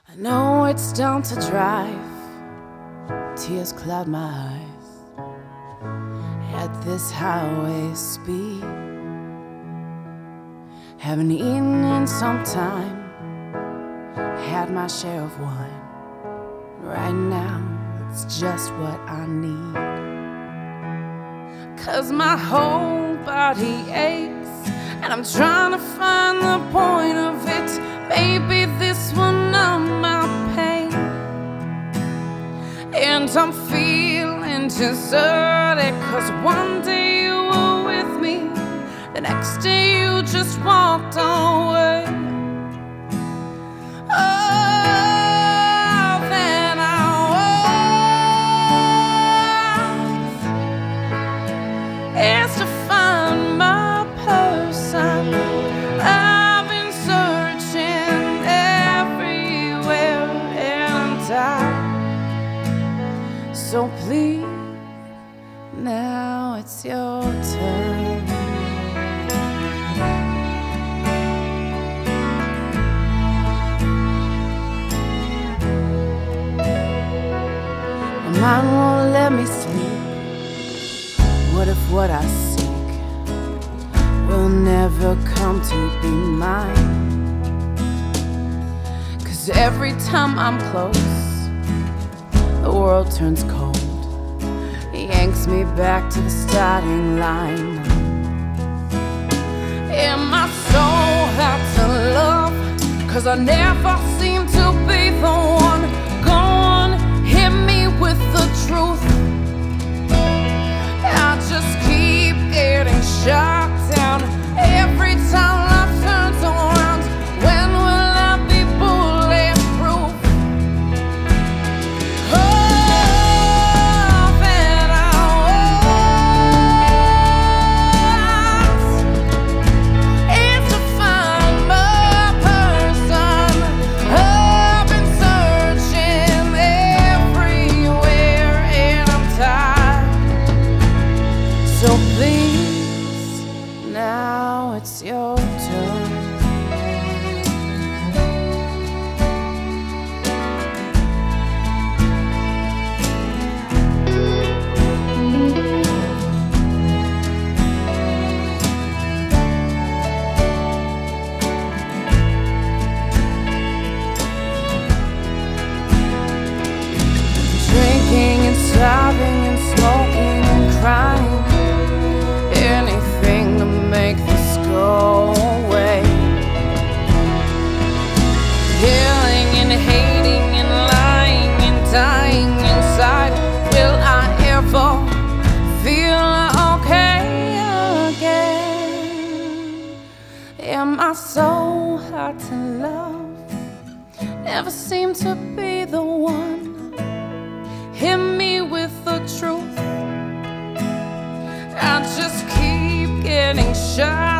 I know it's down to drive, tears cloud my eyes at this highway speed. Haven't eaten in some time, had my share of wine. Right now, it's just what I need. 'Cause my whole body aches, and I'm trying to find the point of it. Maybe this will numb my pain. And I'm feeling deserted, 'cause one day you were with me, the next day you just walked away. Oh, then I was is to find my person. I've been searching everywhere and I'm tired. So please, now it's your turn. My mind won't let me sleep. What if what I seek will never come to be mine? 'Cause every time I'm close, the world turns cold, yanks me back to the starting line. And my soul had to love, 'cause I never seem to be the one. Go on, hit me with the truth. I just keep getting shot down every time life turns around. When will I be bulletproof? Oh, then I was is to find my person. I've been searching everywhere and I'm tired. So please, now it's your turn. Drinking and sobbing and smoking and crying, anything to make this go away. Yelling and hating and lying and dying inside. Will I ever feel okay again? Am I so hard to love? Never seem to be the one. Hit me with the truth. I just keep getting shot